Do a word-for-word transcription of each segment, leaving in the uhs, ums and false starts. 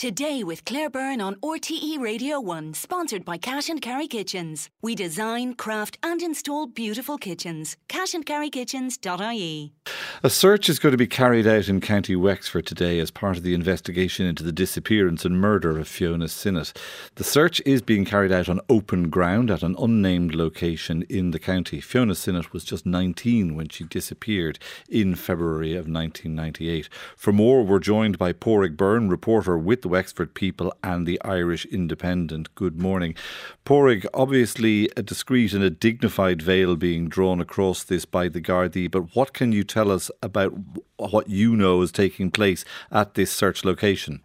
Today with Claire Byrne on R T E Radio one, sponsored by Cash and Carry Kitchens. We design, craft and install beautiful kitchens. cash and carry kitchens dot I E. A search is going to be carried out in County Wexford today as part of the investigation into the disappearance and murder of Fiona Sinnott. The search is being carried out on open ground at an unnamed location in the county. Fiona Sinnott was just nineteen when she disappeared in February of nineteen ninety-eight. For more, we're joined by Pádraig Byrne, reporter with the Wexford People and the Irish Independent. Good morning. Pádraig, obviously a discreet and a dignified veil being drawn across this by the Gardaí, but what can you tell us about what you know is taking place at this search location?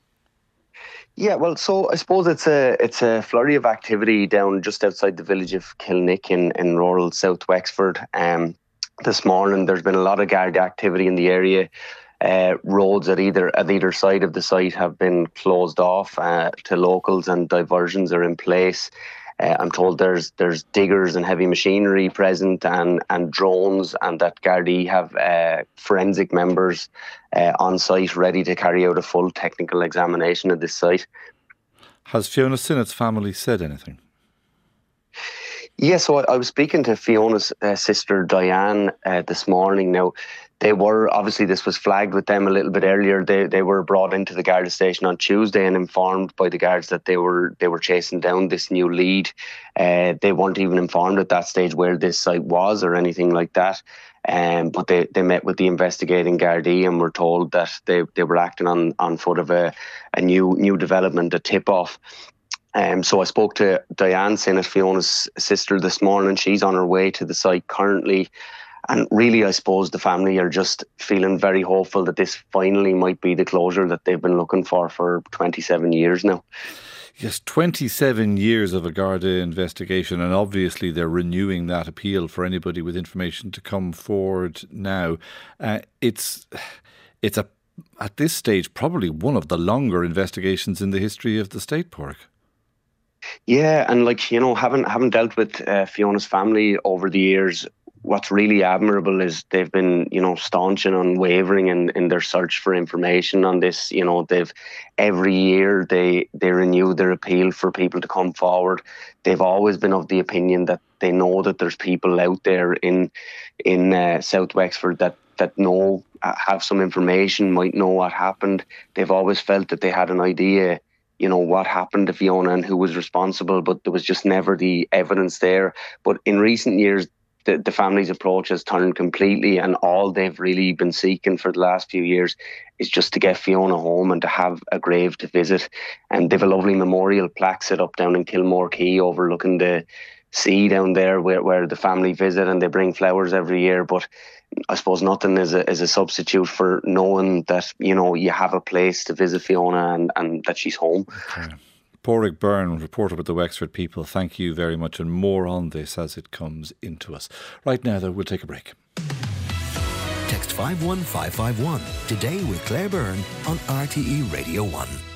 Yeah, well, so I suppose it's a it's a flurry of activity down just outside the village of Kilnick in, in rural South Wexford. Um, this morning there's been a lot of Garda activity in the area. Uh, roads at either at either side of the site have been closed off uh, to locals, and diversions are in place. Uh, I'm told there's there's diggers and heavy machinery present, and and drones, and that Gardaí have uh, forensic members uh, on site ready to carry out a full technical examination of this site. Has Fiona Sinnott's family said anything? Yeah, so I, I was speaking to Fiona's uh, sister Diane uh, this morning. Now, they were, obviously this was flagged with them a little bit earlier. They they were brought into the Garda station on Tuesday and informed by the guards that they were they were chasing down this new lead. Uh, they weren't even informed at that stage where this site was or anything like that. Um, but they, they met with the investigating Gardaí and were told that they, they were acting on, on foot of a, a new new development, a tip-off. Um, so I spoke to Diane Sinnott, Fiona's sister, this morning. She's on her way to the site currently. And really, I suppose the family are just feeling very hopeful that this finally might be the closure that they've been looking for for twenty-seven years now. Yes, twenty-seven years of a Garda investigation, and obviously they're renewing that appeal for anybody with information to come forward now. Uh, it's it's a at this stage probably one of the longer investigations in the history of the state, Pádraig. Yeah, and like, you know, having having dealt with uh, Fiona's family over the years, what's really admirable is they've been, you know, staunch and unwavering in, in their search for information on this. You know, they've every year they they renew their appeal for people to come forward. They've always been of the opinion that they know that there's people out there in in uh, South Wexford that that know uh, have some information, might know what happened. They've always felt that they had an idea, you know, what happened to Fiona and who was responsible, but there was just never the evidence there. But in recent years, the, the family's approach has turned completely, and all they've really been seeking for the last few years is just to get Fiona home and to have a grave to visit. And they've a lovely memorial plaque set up down in Kilmore Quay overlooking the sea down there where, where the family visit, and they bring flowers every year. But I suppose nothing is a, is a substitute for knowing that, you know, you have a place to visit Fiona and, and that she's home. Okay. Pádraig Byrne, reporter with the Wexford People, thank you very much, and more on this as it comes into us. Right now, though, we'll take a break. Text five one five five one today with Claire Byrne on R T E Radio one.